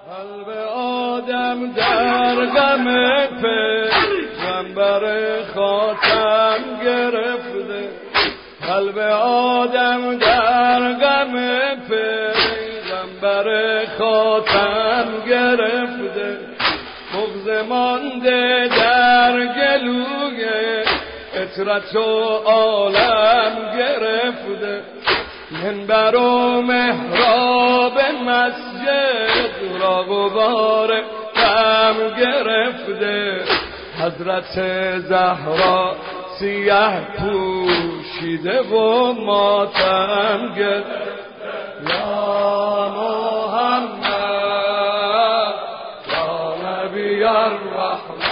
قلب آدم در غم پیغمبر خاتم گرفته، قلب آدم در غم پیغمبر خاتم گرفته، بغض مانده در گلوی عطرت و عالم گرفته، منبر و محراب مسجد را غبار غم گرفته، حضرت زهرا سیه پوشیده و ماتم گرفته. یا محمد یا نبی الرحمن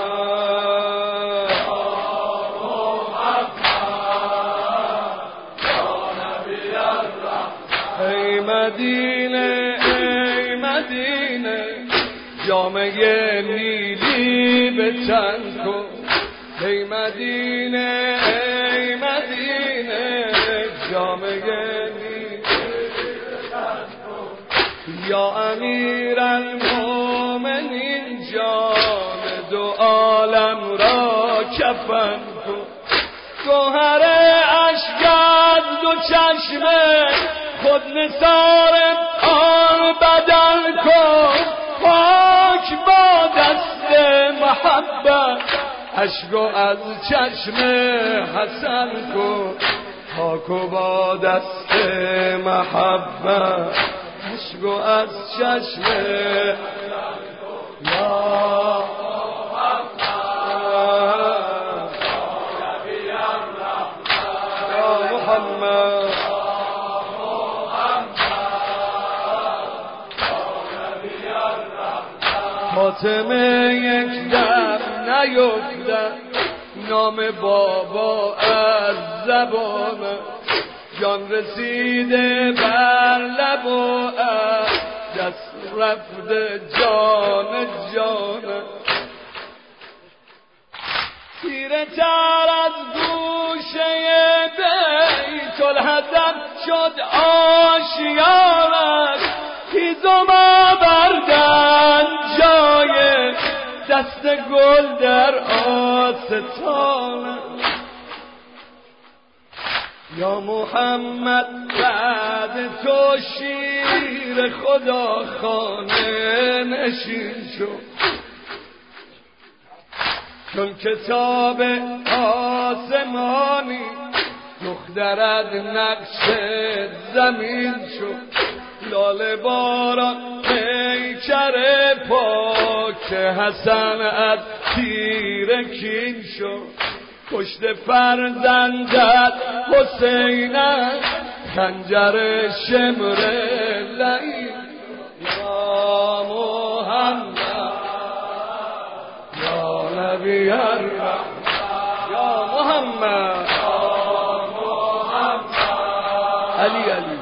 مدینه ای مدینه جامعه نیلی به تن کن، ای مدینه ای مدینه جامعه نیلی به تن کن، یا امیر المؤمنین جان دو عالم را کفن کن، گوهر اشک از دو چشمه خود نثار آن بدل کن، پاک با دست محبت اشک از چشم حسن کن، پاک با دست محبت اشک از چشم یا محمد فاطمه یک دم نیفتد نام بابا از زبان، جان رسیده بر لب و از دست رفته جان جان، تیره تر از گوشه بیت الحزن شد آشیانش، هیزم آوردن جای دست گل در آستانه، یا محمد بعد تو شیر خدا خانه نشین شد، چون کتاب آسمانی دخترت نقش زمین شد، لاله باران پیکر پاک حسن از تیر کین شد، پشت فرزندت حسین خنجر شمر لعین، یا محمد یا نبی الرحمن یا محمد علی علی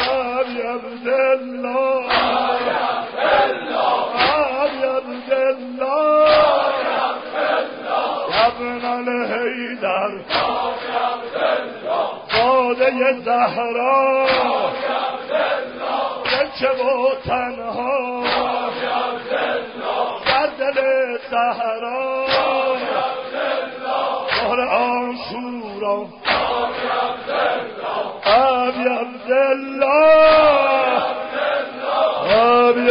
الله ابن الحیدر زاده زهرا چه و تنها در دل صحرا بار آشورا ابی عبدالله ابی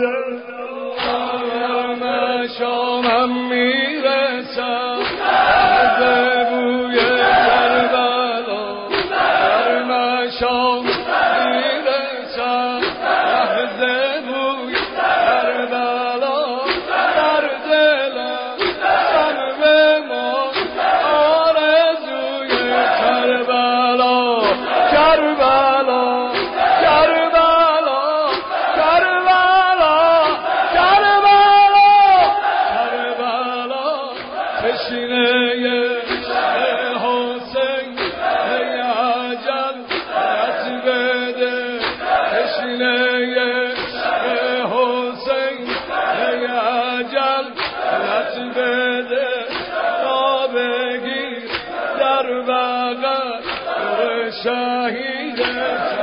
عبدالله من شامم میرسم از بوی کربلا در من شام میرسم از بوی کربلا در دلم سرو ما آرزوی کربلا کربلا کربلا کربلا کربلا کربلا تشنه حسین ای اجل رت بده تشنه حسین ای اجل رت بده تا بگیر در بغل شهید